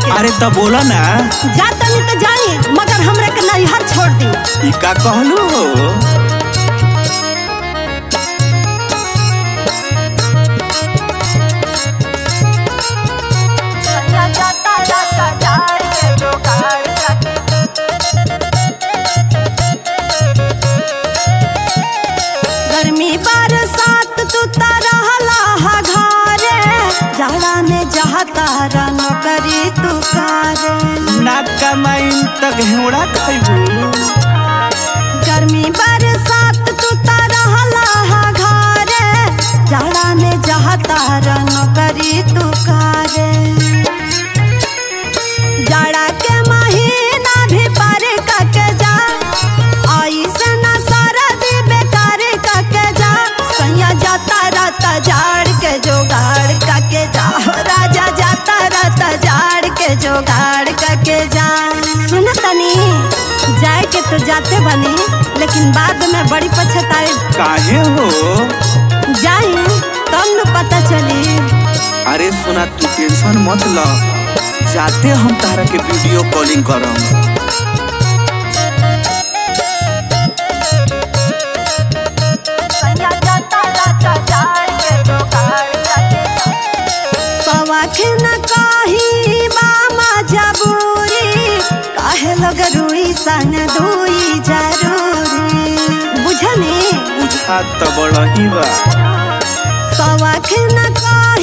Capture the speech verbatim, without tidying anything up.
के। अरे तो बोला ना। जाता नहीं तो जाई, मगर हमरे के नैहर छोड़ दी। ई का कहलू हो? गर्मी बरसात तू तारा हा घरे, जाड़ा में जहता रा नौकरी तू करे। ना कमाइन त घेवड़ा खइबू। गर्मी बरसात तू तारा हा घरे, जाड़ा में जहता रा नौकरी तू करे। जाड़ा के महीना भी पार करके जा, आई से ना सारा दी बेकार करके जा। सैया जाता रहता झाड़ के जोगाड़ करके जा, राजा जाता रहता झाड़ के जोगाड़ करके जा। सुन तनी, जाए के तो जाते बनी, लेकिन बाद में बड़ी पछताए। काहे हो? जाई तब न पता चली। अरे सुना, तू टेंशन मत ल, जाते हम तारा के वीडियो कॉलिंग करम। सवाख न कही बामा जबूरी, काहे लग रुई सन दुई जरूरी। बुझनी बुझा त बड़ही बा। सवाख न कही